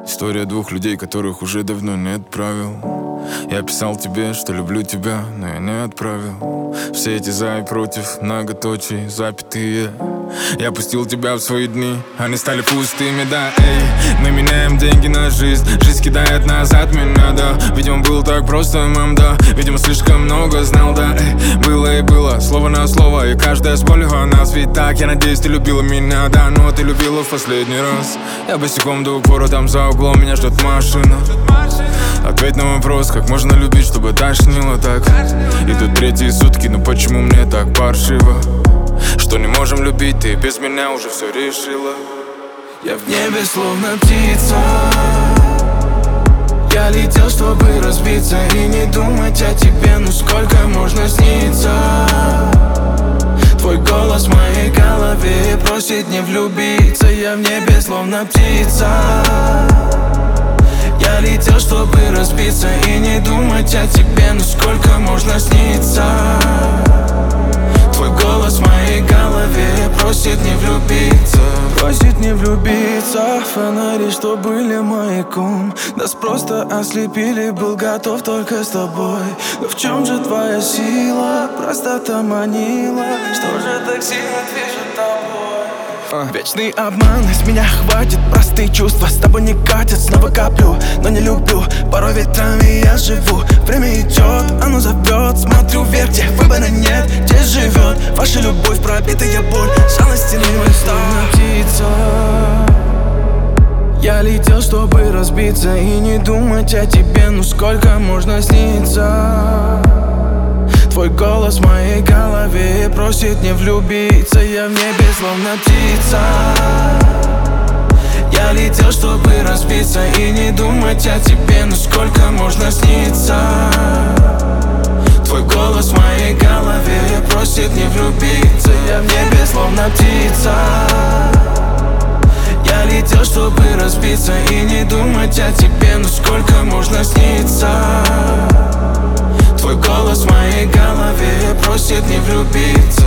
История двух людей, которых уже давно не отправил. Я писал тебе, что люблю тебя, но я не отправил. Все эти за и против, многоточие, запятые. Я пустил тебя в свои дни, они стали пустыми, да, эй. Мы меняем деньги на жизнь, жизнь кидает назад меня, да. Видимо, был так просто, мам, да. Видимо, слишком много знал, да, эй. Было и было, слово на слово, и каждое с болью о нас. Ведь так, я надеюсь, ты любила меня, да. Но ты любила в последний раз. Я босиком до упора, там за углом меня ждет машина. Ответь на вопрос, как можно любить, чтобы тошнило так. Идут третьи сутки, но почему мне так паршиво? Что не можем любить, ты без меня уже все решила. Я в небе словно птица. Я летел, чтобы разбиться и не думать о тебе. Ну сколько можно сниться? Твой голос в моей голове просит не влюбиться. Я в небе словно птица. Я летел, чтобы разбиться и не думать о тебе. Ну сколько можно сниться? Твой голос в моей голове просит не влюбиться. Просит не влюбиться. Фонари, что были маяком, нас просто ослепили. Был готов только с тобой. Но в чем же твоя сила? Простота манила. Что же так сильно движет тобой? Вечный обман, из меня хватит. Простые чувства с тобой не катят. Снова коплю, но не люблю. Порой ветрами я живу. Время идет, оно зовет. Смотрю вверх, где выбора нет. Здесь живет ваша любовь, пробитая боль. Жалости не словно птица. Я летел, чтобы разбиться и не думать о тебе. Ну сколько можно сниться? Твой голос в моей голове просит не влюбиться. Я в небе словно птица. Я летел, чтобы разбиться и не думать о тебе. Ну сколько можно сниться? Твой голос в моей голове просит не влюбиться. Я в небе словно птица. Я летел, чтобы разбиться и не думать о тебе. Ну сколько можно сниться? Твой голос в моей голове просит не влюбиться.